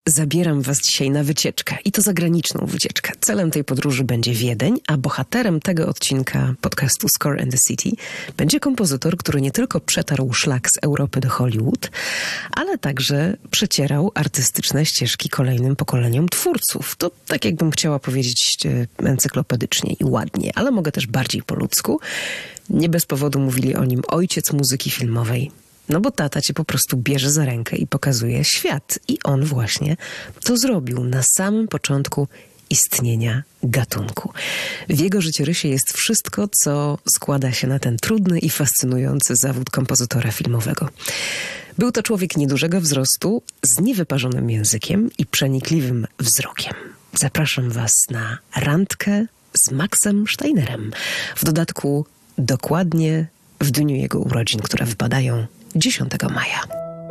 Zabieram was dzisiaj na wycieczkę i to zagraniczną wycieczkę. Celem tej podróży będzie Wiedeń, a bohaterem tego odcinka podcastu Score and the City będzie kompozytor, który nie tylko przetarł szlak z Europy do Hollywood, ale także przecierał artystyczne ścieżki kolejnym pokoleniom twórców. To tak jakbym chciała powiedzieć encyklopedycznie i ładnie, ale mogę też bardziej po ludzku. Nie bez powodu mówili o nim ojciec muzyki filmowej. No bo tata cię po prostu bierze za rękę i pokazuje świat. I on właśnie to zrobił na samym początku istnienia gatunku. W jego życiorysie jest wszystko, co składa się na ten trudny i fascynujący zawód kompozytora filmowego. Był to człowiek niedużego wzrostu, z niewyparzonym językiem i przenikliwym wzrokiem. Zapraszam was na randkę z Maxem Steinerem. W dodatku dokładnie w dniu jego urodzin, które wypadają 10 maja.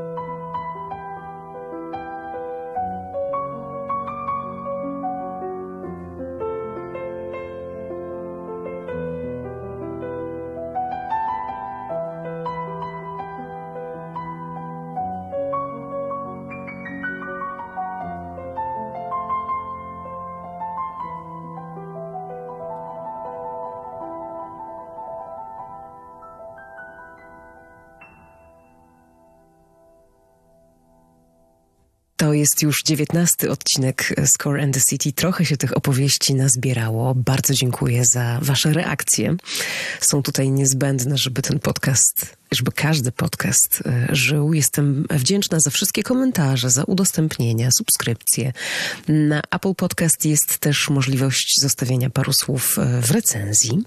To jest już 19. odcinek Score and the City. Trochę się tych opowieści nazbierało. Bardzo dziękuję za wasze reakcje. Są tutaj niezbędne, żeby ten podcast, żeby każdy podcast żył. Jestem wdzięczna za wszystkie komentarze, za udostępnienia, subskrypcje. Na Apple Podcast jest też możliwość zostawienia paru słów w recenzji.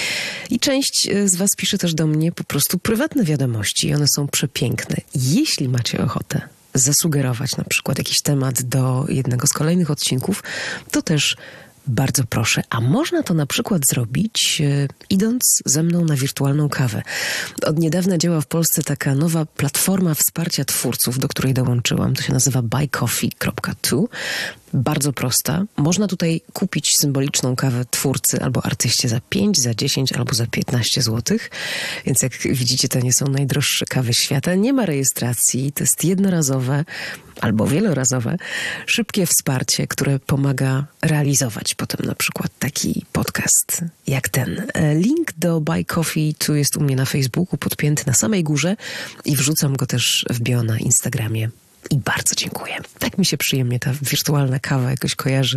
I część z was pisze też do mnie po prostu prywatne wiadomości i one są przepiękne. Jeśli macie ochotę zasugerować na przykład jakiś temat do jednego z kolejnych odcinków, to też bardzo proszę. A można to na przykład zrobić idąc ze mną na wirtualną kawę. Od niedawna działa w Polsce taka nowa platforma wsparcia twórców, do której dołączyłam. To się nazywa buycoffee.to. Bardzo prosta. Można tutaj kupić symboliczną kawę twórcy albo artyście za 5, za 10 albo za 15 zł. Więc jak widzicie, to nie są najdroższe kawy świata. Nie ma rejestracji. To jest jednorazowe albo wielorazowe, szybkie wsparcie, które pomaga realizować potem na przykład taki podcast jak ten. Link do Buy Coffee tu jest u mnie na Facebooku podpięty na samej górze i wrzucam go też w bio na Instagramie. I bardzo dziękuję. Tak mi się przyjemnie ta wirtualna kawa jakoś kojarzy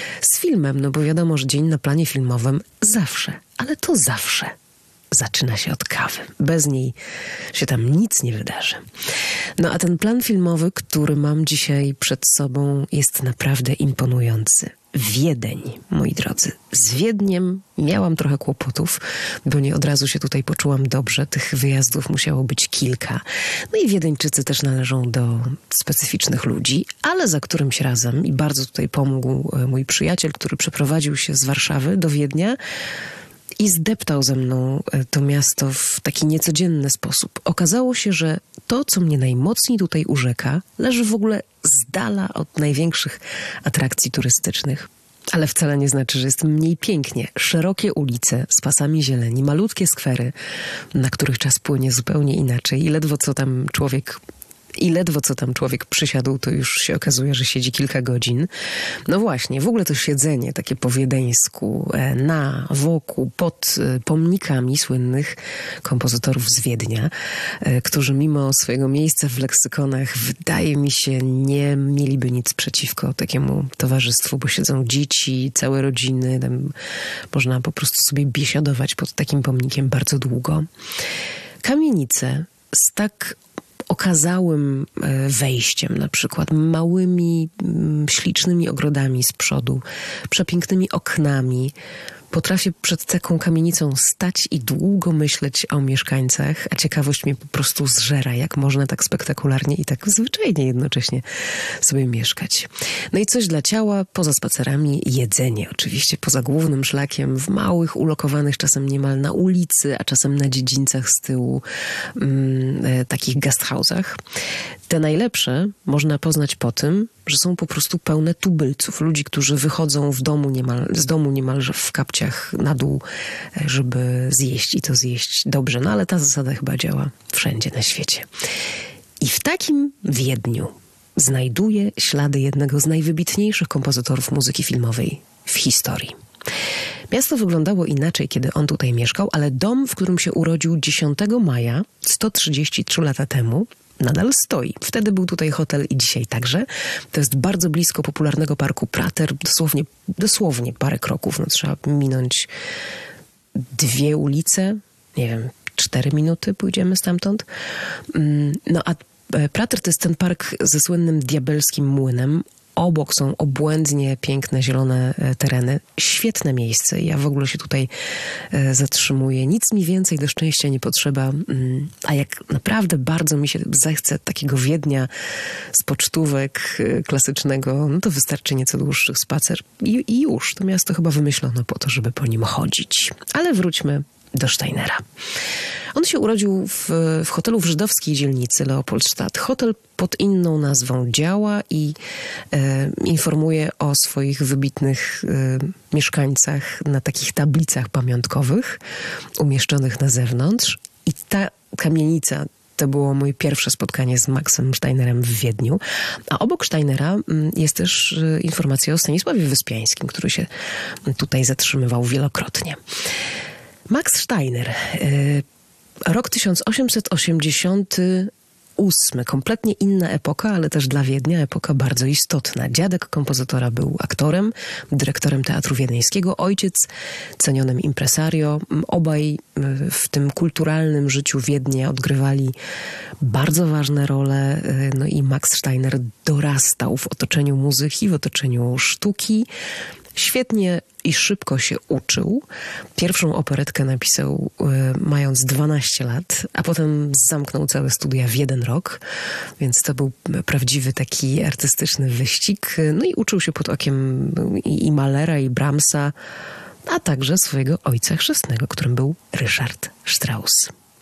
z filmem, no bo wiadomo, że dzień na planie filmowym zawsze, ale to zawsze zaczyna się od kawy. Bez niej się tam nic nie wydarzy. No a ten plan filmowy, który mam dzisiaj przed sobą, jest naprawdę imponujący. Wiedeń, moi drodzy. Z Wiedniem miałam trochę kłopotów, bo nie od razu się tutaj poczułam dobrze. Tych wyjazdów musiało być kilka. No i Wiedeńczycy też należą do specyficznych ludzi, ale za którymś razem, i bardzo tutaj pomógł mój przyjaciel, który przeprowadził się z Warszawy do Wiednia i zdeptał ze mną to miasto w taki niecodzienny sposób. Okazało się, że to, co mnie najmocniej tutaj urzeka, leży w ogóle z dala od największych atrakcji turystycznych. Ale wcale nie znaczy, że jest mniej pięknie. Szerokie ulice z pasami zieleni, malutkie skwery, na których czas płynie zupełnie inaczej i ledwo co tam człowiek przysiadł, to już się okazuje, że siedzi kilka godzin. No właśnie, w ogóle to siedzenie takie po wiedeńsku, wokół, pod pomnikami słynnych kompozytorów z Wiednia, którzy mimo swojego miejsca w leksykonach, wydaje mi się, nie mieliby nic przeciwko takiemu towarzystwu, bo siedzą dzieci, całe rodziny, tam można po prostu sobie biesiadować pod takim pomnikiem bardzo długo. Kamienice z tak okazałym wejściem, na przykład małymi, ślicznymi ogrodami z przodu, przepięknymi oknami. Potrafię przed taką kamienicą stać i długo myśleć o mieszkańcach, a ciekawość mnie po prostu zżera, jak można tak spektakularnie i tak zwyczajnie jednocześnie sobie mieszkać. No i coś dla ciała, poza spacerami, jedzenie oczywiście, poza głównym szlakiem, w małych, ulokowanych czasem niemal na ulicy, a czasem na dziedzińcach z tyłu, takich guesthouse'ach. Te najlepsze można poznać po tym, że są po prostu pełne tubylców, ludzi, którzy wychodzą z domu niemalże w kapciach na dół, żeby zjeść i to zjeść dobrze. No ale ta zasada chyba działa wszędzie na świecie. I w takim Wiedniu znajduje ślady jednego z najwybitniejszych kompozytorów muzyki filmowej w historii. Miasto wyglądało inaczej, kiedy on tutaj mieszkał, ale dom, w którym się urodził 10 maja 133 lata temu, nadal stoi. Wtedy był tutaj hotel i dzisiaj także. To jest bardzo blisko popularnego parku Prater, dosłownie parę kroków. No, trzeba minąć 2 ulice, nie wiem, 4 minuty pójdziemy stamtąd. No a Prater to jest ten park ze słynnym diabelskim młynem. Obok są obłędnie piękne, zielone tereny. Świetne miejsce. Ja w ogóle się tutaj zatrzymuję. Nic mi więcej do szczęścia nie potrzeba. A jak naprawdę bardzo mi się zechce takiego Wiednia z pocztówek klasycznego, no to wystarczy nieco dłuższy spacer. I już. To miasto chyba wymyślono po to, żeby po nim chodzić. Ale wróćmy do Steinera. On się urodził w hotelu w żydowskiej dzielnicy Leopoldstadt. Hotel pod inną nazwą działa i informuje o swoich wybitnych mieszkańcach na takich tablicach pamiątkowych umieszczonych na zewnątrz. I ta kamienica to było moje pierwsze spotkanie z Maxem Steinerem w Wiedniu. A obok Steinera jest też informacja o Stanisławie Wyspiańskim, który się tutaj zatrzymywał wielokrotnie. Max Steiner, rok 1888, kompletnie inna epoka, ale też dla Wiednia epoka bardzo istotna. Dziadek kompozytora był aktorem, dyrektorem Teatru Wiedeńskiego, ojciec cenionym impresario. Obaj w tym kulturalnym życiu Wiednia odgrywali bardzo ważne role. No i Max Steiner dorastał w otoczeniu muzyki, w otoczeniu sztuki. Świetnie i szybko się uczył. Pierwszą operetkę napisał mając 12 lat, a potem zamknął całe studia w 1 rok, więc to był prawdziwy taki artystyczny wyścig. No i uczył się pod okiem i Mahlera, i Brahmsa, a także swojego ojca chrzestnego, którym był Richard Strauss.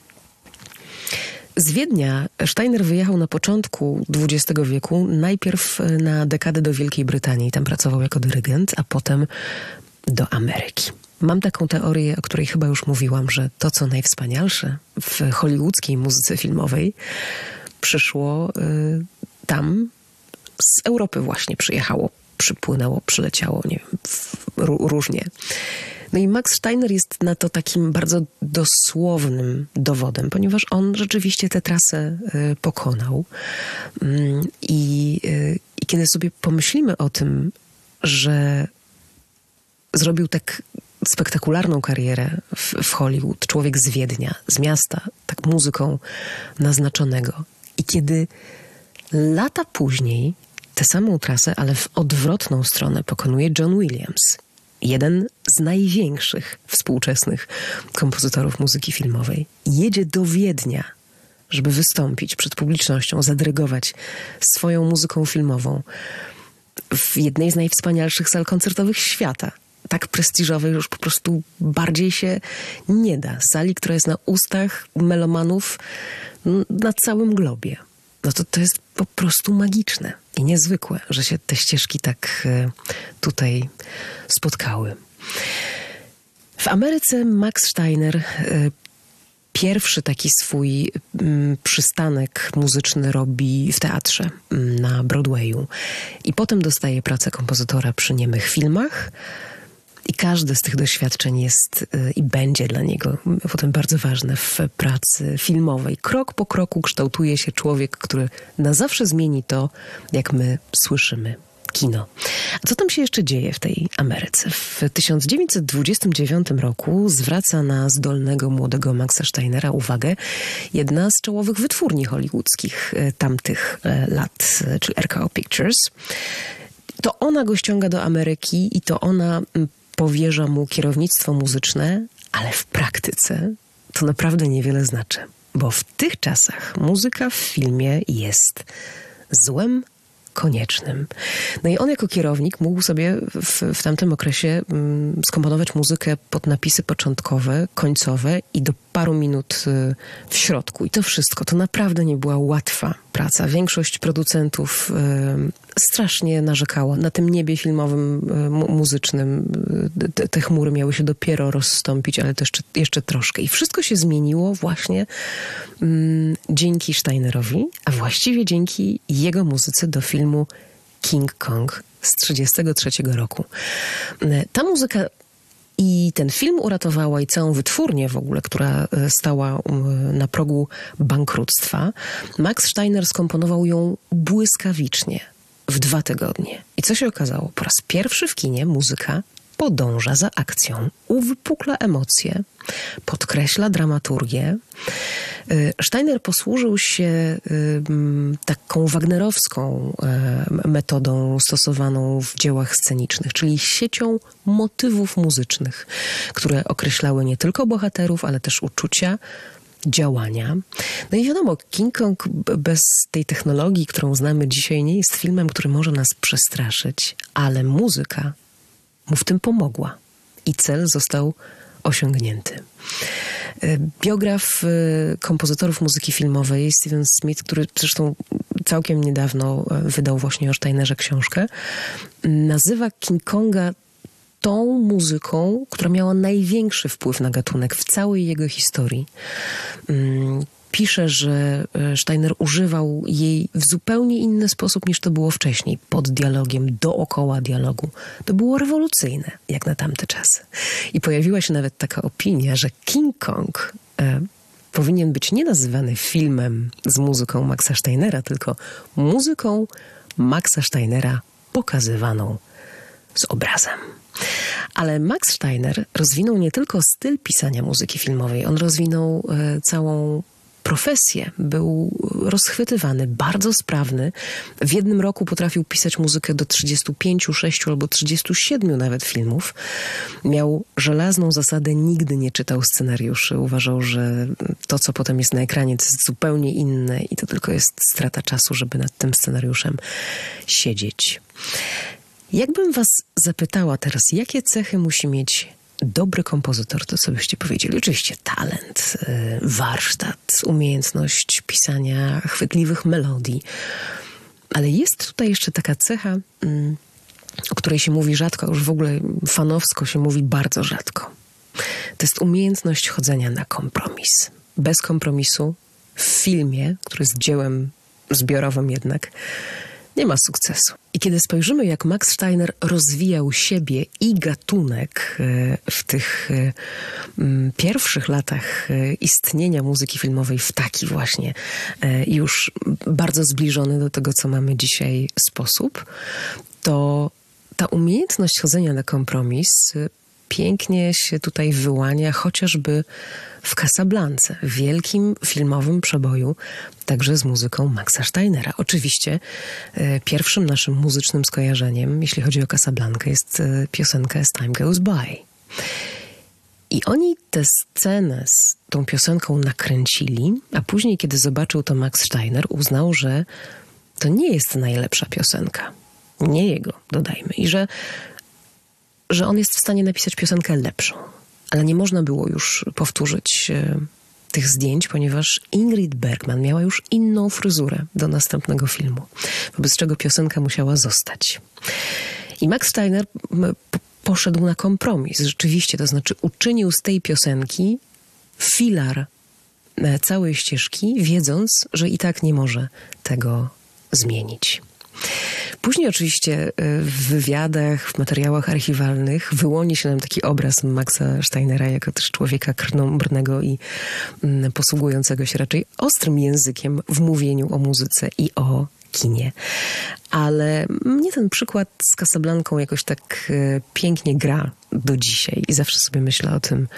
Z Wiednia Steiner wyjechał na początku XX wieku, najpierw na dekadę do Wielkiej Brytanii, tam pracował jako dyrygent, a potem do Ameryki. Mam taką teorię, o której chyba już mówiłam, że to, co najwspanialsze w hollywoodzkiej muzyce filmowej, przyszło tam, z Europy właśnie przyjechało, przypłynęło, przyleciało, nie wiem, różnie. No i Max Steiner jest na to takim bardzo dosłownym dowodem, ponieważ on rzeczywiście tę trasę pokonał. I kiedy sobie pomyślimy o tym, że zrobił tak spektakularną karierę w Hollywood, człowiek z Wiednia, z miasta, tak muzyką naznaczonego. I kiedy lata później tę samą trasę, ale w odwrotną stronę pokonuje John Williams, jeden z największych współczesnych kompozytorów muzyki filmowej, jedzie do Wiednia, żeby wystąpić przed publicznością, zadyrygować swoją muzyką filmową w jednej z najwspanialszych sal koncertowych świata. Tak prestiżowej, że już po prostu bardziej się nie da. Sali, która jest na ustach melomanów na całym globie. No to jest po prostu magiczne i niezwykłe, że się te ścieżki tak tutaj spotkały. W Ameryce Max Steiner pierwszy taki swój przystanek muzyczny robi w teatrze na Broadwayu i potem dostaje pracę kompozytora przy niemych filmach. I każde z tych doświadczeń jest i będzie dla niego potem bardzo ważne w pracy filmowej. Krok po kroku kształtuje się człowiek, który na zawsze zmieni to, jak my słyszymy kino. A co tam się jeszcze dzieje w tej Ameryce? W 1929 roku zwraca na zdolnego młodego Maxa Steinera uwagę jedna z czołowych wytwórni hollywoodzkich tamtych lat, czyli RKO Pictures. To ona go ściąga do Ameryki i to ona powierza mu kierownictwo muzyczne, ale w praktyce to naprawdę niewiele znaczy, bo w tych czasach muzyka w filmie jest złem koniecznym. No i on jako kierownik mógł sobie w tamtym okresie skomponować muzykę pod napisy początkowe, końcowe i do paru minut w środku. I to wszystko. To naprawdę nie była łatwa praca. Większość producentów strasznie narzekała. Na tym niebie filmowym, muzycznym te chmury miały się dopiero rozstąpić, ale to jeszcze troszkę. I wszystko się zmieniło właśnie dzięki Steinerowi, a właściwie dzięki jego muzyce do filmu King Kong z 1933 roku. Ta muzyka i ten film uratowała i całą wytwórnię w ogóle, która stała na progu bankructwa. Max Steiner skomponował ją błyskawicznie w 2 tygodnie. I co się okazało? Po raz pierwszy w kinie muzyka podąża za akcją, uwypukla emocje, podkreśla dramaturgię. Steiner posłużył się taką wagnerowską metodą stosowaną w dziełach scenicznych, czyli siecią motywów muzycznych, które określały nie tylko bohaterów, ale też uczucia, działania. No i wiadomo, King Kong bez tej technologii, którą znamy dzisiaj, nie jest filmem, który może nas przestraszyć, ale muzyka mu w tym pomogła i cel został osiągnięty. Biograf kompozytorów muzyki filmowej Steven Smith, który zresztą całkiem niedawno wydał właśnie o Steinerze książkę, nazywa King Konga tą muzyką, która miała największy wpływ na gatunek w całej jego historii. Pisze, że Steiner używał jej w zupełnie inny sposób niż to było wcześniej, pod dialogiem, dookoła dialogu. To było rewolucyjne, jak na tamte czasy. I pojawiła się nawet taka opinia, że King Kong powinien być nie nazywany filmem z muzyką Maxa Steinera, tylko muzyką Maxa Steinera pokazywaną z obrazem. Ale Max Steiner rozwinął nie tylko styl pisania muzyki filmowej, on rozwinął całą profesję. Był rozchwytywany, bardzo sprawny. W jednym roku potrafił pisać muzykę do 35, 6 albo 37 nawet filmów. Miał żelazną zasadę, nigdy nie czytał scenariuszy. Uważał, że to, co potem jest na ekranie, to jest zupełnie inne i to tylko jest strata czasu, żeby nad tym scenariuszem siedzieć. Jakbym was zapytała teraz, jakie cechy musi mieć dobry kompozytor, to co byście powiedzieli? Oczywiście talent, warsztat, umiejętność pisania chwytliwych melodii. Ale jest tutaj jeszcze taka cecha, o której się mówi rzadko, już w ogóle fanowsko się mówi bardzo rzadko. To jest umiejętność chodzenia na kompromis. Bez kompromisu w filmie, który jest dziełem zbiorowym jednak, nie ma sukcesu. I kiedy spojrzymy, jak Max Steiner rozwijał siebie i gatunek w tych pierwszych latach istnienia muzyki filmowej w taki właśnie już bardzo zbliżony do tego, co mamy dzisiaj sposób, to ta umiejętność chodzenia na kompromis pięknie się tutaj wyłania, chociażby w Casablance, wielkim filmowym przeboju, także z muzyką Maxa Steinera. Oczywiście pierwszym naszym muzycznym skojarzeniem, jeśli chodzi o Casablankę, jest piosenka As Time Goes By. I oni tę scenę z tą piosenką nakręcili, a później, kiedy zobaczył to Max Steiner, uznał, że to nie jest najlepsza piosenka. Nie jego, dodajmy. I że on jest w stanie napisać piosenkę lepszą. Ale nie można było już powtórzyć tych zdjęć, ponieważ Ingrid Bergman miała już inną fryzurę do następnego filmu, wobec czego piosenka musiała zostać. I Max Steiner poszedł na kompromis, rzeczywiście, to znaczy uczynił z tej piosenki filar całej ścieżki, wiedząc, że i tak nie może tego zmienić. Później oczywiście w wywiadach, w materiałach archiwalnych wyłoni się nam taki obraz Maxa Steinera jako też człowieka krnąbrnego i posługującego się raczej ostrym językiem w mówieniu o muzyce i o kinie. Ale mnie ten przykład z Casablanką jakoś tak pięknie gra do dzisiaj i zawsze sobie myślę o tym,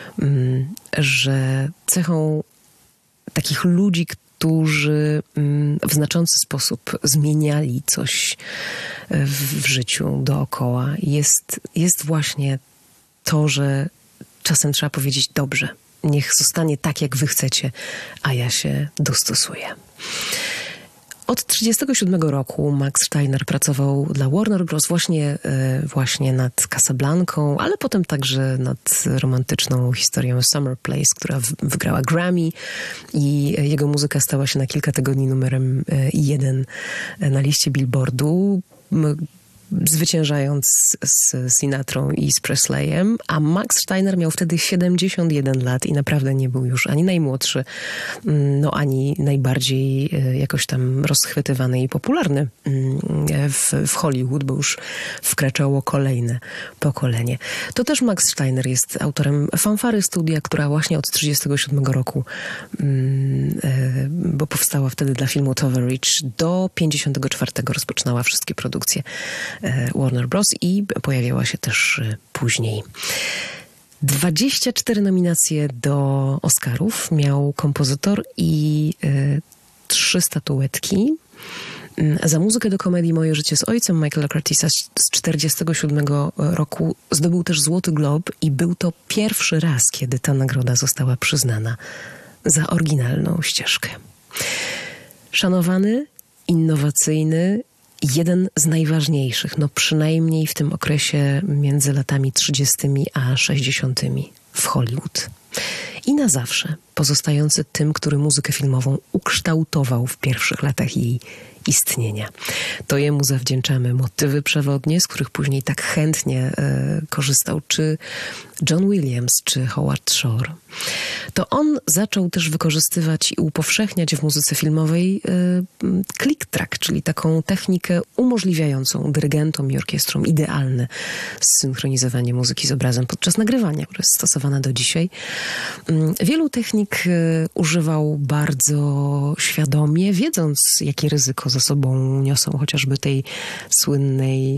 że cechą takich ludzi, którzy w znaczący sposób zmieniali coś w życiu dookoła, jest właśnie to, że czasem trzeba powiedzieć dobrze, niech zostanie tak, jak wy chcecie, a ja się dostosuję. Od 1937 roku Max Steiner pracował dla Warner Bros. Właśnie nad Casablanką, ale potem także nad romantyczną historią Summer Place, która wygrała Grammy i jego muzyka stała się na kilka tygodni numerem 1 na liście Billboardu, zwyciężając z Sinatrą i z Presleyem, a Max Steiner miał wtedy 71 lat i naprawdę nie był już ani najmłodszy, ani najbardziej jakoś tam rozchwytywany i popularny w Hollywood, bo już wkraczało kolejne pokolenie. To też Max Steiner jest autorem fanfary studia, która właśnie od 1937 roku, bo powstała wtedy dla filmu Toverich, do 1954 rozpoczynała wszystkie produkcje Warner Bros. I pojawiała się też później. 24 nominacje do Oscarów miał kompozytor i 3 statuetki. Za muzykę do komedii Moje życie z ojcem Michaela Curtisa z 1947 roku zdobył też Złoty Glob i był to pierwszy raz, kiedy ta nagroda została przyznana za oryginalną ścieżkę. Szanowany, innowacyjny, jeden z najważniejszych, przynajmniej w tym okresie między latami 30. a 60. w Hollywood. I na zawsze pozostający tym, który muzykę filmową ukształtował w pierwszych latach jej istnienia. To jemu zawdzięczamy motywy przewodnie, z których później tak chętnie korzystał czy John Williams, czy Howard Shore. To on zaczął też wykorzystywać i upowszechniać w muzyce filmowej click track, czyli taką technikę umożliwiającą dyrygentom i orkiestrom idealne zsynchronizowanie muzyki z obrazem podczas nagrywania, która jest stosowana do dzisiaj. Wielu technik używał bardzo świadomie, wiedząc, jakie ryzyko za sobą niosą, chociażby tej słynnej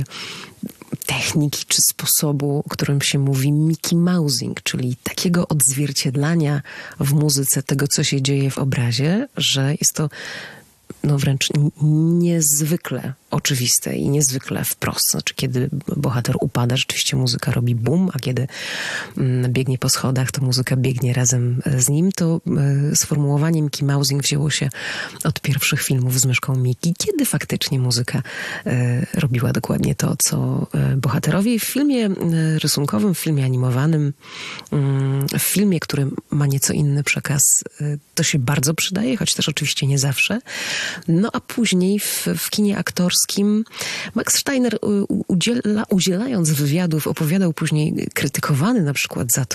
techniki czy sposobu, o którym się mówi Mickey Mousing, czyli takiego odzwierciedlania w muzyce tego, co się dzieje w obrazie, że jest to wręcz niezwykle oczywiste i niezwykle wprost. Znaczy, kiedy bohater upada, rzeczywiście muzyka robi bum, a kiedy biegnie po schodach, to muzyka biegnie razem z nim. To sformułowanie Mickey Mousing wzięło się od pierwszych filmów z myszką Mickey, kiedy faktycznie muzyka robiła dokładnie to, co bohaterowie. W filmie rysunkowym, w filmie animowanym, w filmie, który ma nieco inny przekaz, to się bardzo przydaje, choć też oczywiście nie zawsze. A później w kinie aktorskim Max Steiner, udzielając wywiadów, opowiadał później, krytykowany na przykład za to,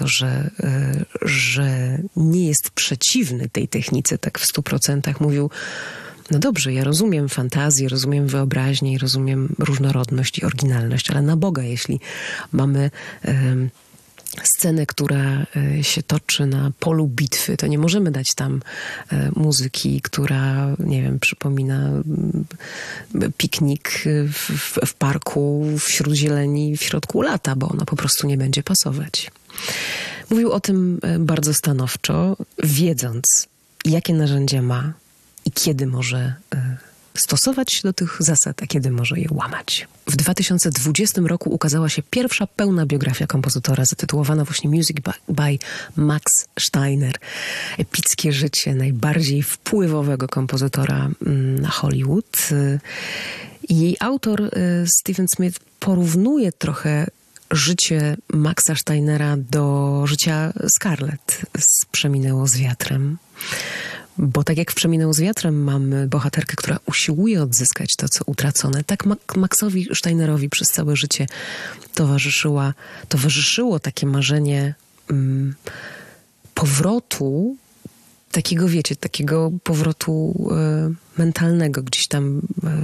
że nie jest przeciwny tej technice tak w 100%. Mówił: no dobrze, ja rozumiem fantazję, rozumiem wyobraźnię i rozumiem różnorodność i oryginalność, ale na Boga, jeśli mamy scenę, która się toczy na polu bitwy, to nie możemy dać tam muzyki, która, nie wiem, przypomina piknik w parku wśród zieleni w środku lata, bo ona po prostu nie będzie pasować. Mówił o tym bardzo stanowczo, wiedząc, jakie narzędzia ma i kiedy może stosować się do tych zasad, a kiedy może je łamać. W 2020 roku ukazała się pierwsza pełna biografia kompozytora, zatytułowana właśnie Music by Max Steiner. Epickie życie najbardziej wpływowego kompozytora na Hollywood. Jej autor Stephen Smith porównuje trochę życie Maxa Steinera do życia Scarlett z Przeminęło z wiatrem. Bo tak jak w Przeminęło z wiatrem mamy bohaterkę, która usiłuje odzyskać to, co utracone, tak Maxowi Steinerowi przez całe życie towarzyszyło takie marzenie powrotu, takiego powrotu mentalnego, gdzieś tam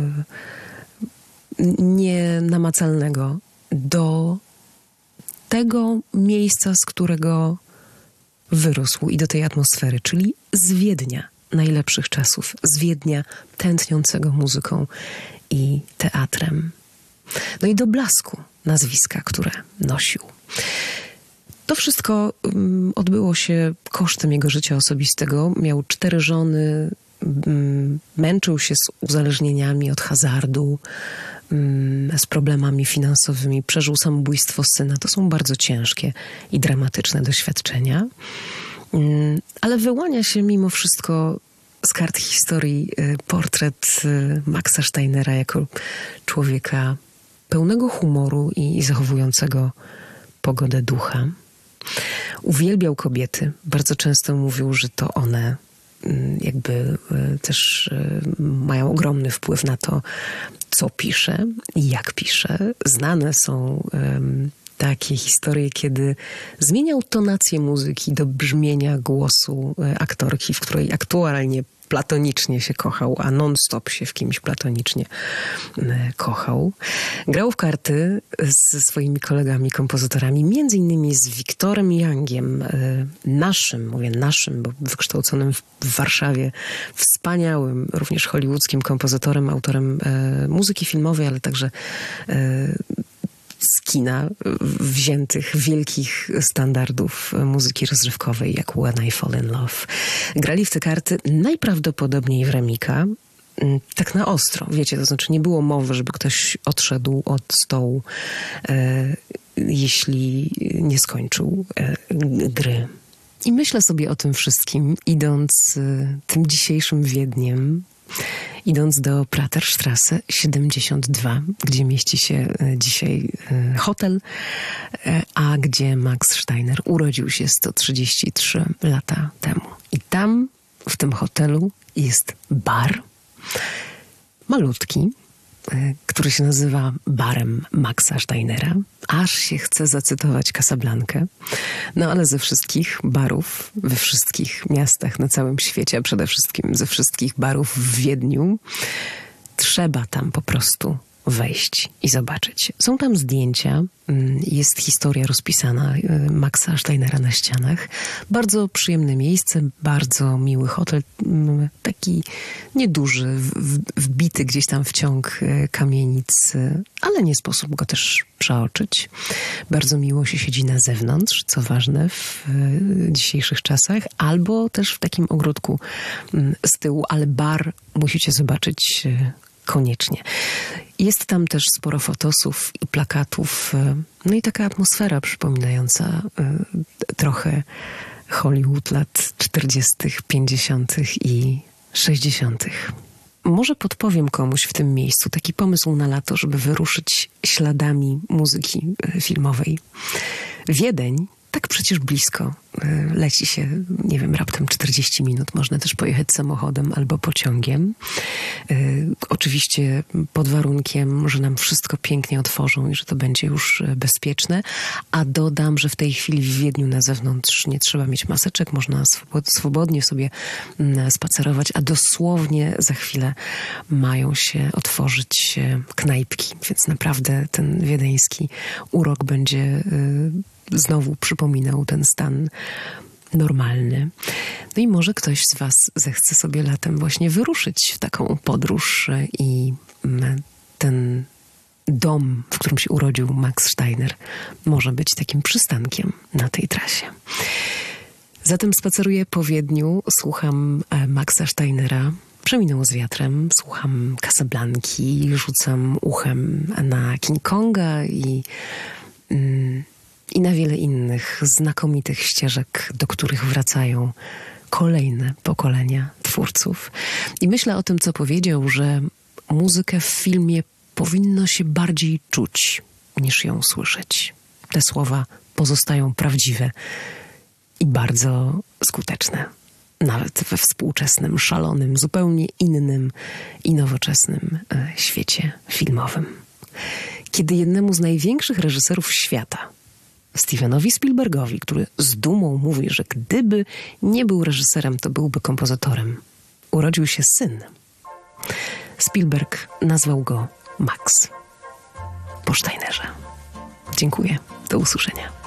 nienamacalnego, do tego miejsca, z którego wyrósł i do tej atmosfery, czyli z Wiednia najlepszych czasów, z Wiednia tętniącego muzyką i teatrem. I do blasku nazwiska, które nosił. To wszystko odbyło się kosztem jego życia osobistego. Miał 4 żony, męczył się z uzależnieniami od hazardu, z problemami finansowymi, przeżył samobójstwo syna. To są bardzo ciężkie i dramatyczne doświadczenia. Ale wyłania się mimo wszystko z kart historii portret Maxa Steinera jako człowieka pełnego humoru i zachowującego pogodę ducha. Uwielbiał kobiety. Bardzo często mówił, że to one jakby też mają ogromny wpływ na to, co pisze i jak pisze. Znane są takie historie, kiedy zmieniał tonację muzyki do brzmienia głosu aktorki, w której aktualnie platonicznie się kochał, a non-stop się w kimś platonicznie kochał. Grał w karty ze swoimi kolegami, kompozytorami, między innymi z Victorem Youngiem, mówię naszym, bo wykształconym w Warszawie, wspaniałym, również hollywoodzkim kompozytorem, autorem muzyki filmowej, ale także z kina wziętych wielkich standardów muzyki rozrywkowej, jak When I Fall in Love. Grali w te karty najprawdopodobniej w Remika, tak na ostro, wiecie, to znaczy nie było mowy, żeby ktoś odszedł od stołu, jeśli nie skończył gry. I myślę sobie o tym wszystkim, idąc tym dzisiejszym Wiedniem, idąc do Praterstrasse 72, gdzie mieści się dzisiaj hotel, a gdzie Max Steiner urodził się 133 lata temu. I tam, w tym hotelu, jest bar, malutki, który się nazywa barem Maxa Steinera. Aż się chce zacytować Casablankę. No ale ze wszystkich barów, we wszystkich miastach na całym świecie, a przede wszystkim ze wszystkich barów w Wiedniu, trzeba tam po prostu wejść i zobaczyć. Są tam zdjęcia, jest historia rozpisana Maxa Steinera na ścianach. Bardzo przyjemne miejsce, bardzo miły hotel, taki nieduży, wbity gdzieś tam w ciąg kamienic, ale nie sposób go też przeoczyć. Bardzo miło się siedzi na zewnątrz, co ważne w dzisiejszych czasach, albo też w takim ogródku z tyłu, ale bar musicie zobaczyć koniecznie. Jest tam też sporo fotosów i plakatów, no i taka atmosfera przypominająca trochę Hollywood lat 40., 50. i 60. Może podpowiem komuś w tym miejscu taki pomysł na lato, żeby wyruszyć śladami muzyki filmowej. Wiedeń, tak przecież blisko, leci się, nie wiem, raptem 40 minut. Można też pojechać samochodem albo pociągiem. Oczywiście pod warunkiem, że nam wszystko pięknie otworzą i że to będzie już bezpieczne. A dodam, że w tej chwili w Wiedniu na zewnątrz nie trzeba mieć maseczek. Można swobodnie sobie spacerować, a dosłownie za chwilę mają się otworzyć knajpki. Więc naprawdę ten wiedeński urok będzie znowu przypominał ten stan normalny. No i może ktoś z was zechce sobie latem właśnie wyruszyć w taką podróż i ten dom, w którym się urodził Max Steiner, może być takim przystankiem na tej trasie. Zatem spaceruję po Wiedniu, słucham Maxa Steinera, Przeminęło z wiatrem, słucham Casablanki, rzucam uchem na King Konga i na wiele innych znakomitych ścieżek, do których wracają kolejne pokolenia twórców. I myślę o tym, co powiedział, że muzykę w filmie powinno się bardziej czuć, niż ją słyszeć. Te słowa pozostają prawdziwe i bardzo skuteczne. Nawet we współczesnym, szalonym, zupełnie innym i nowoczesnym świecie filmowym. Kiedy jednemu z największych reżyserów świata, Stevenowi Spielbergowi, który z dumą mówi, że gdyby nie był reżyserem, to byłby kompozytorem, urodził się syn, Spielberg nazwał go Max po Steinerze. Dziękuję. Do usłyszenia.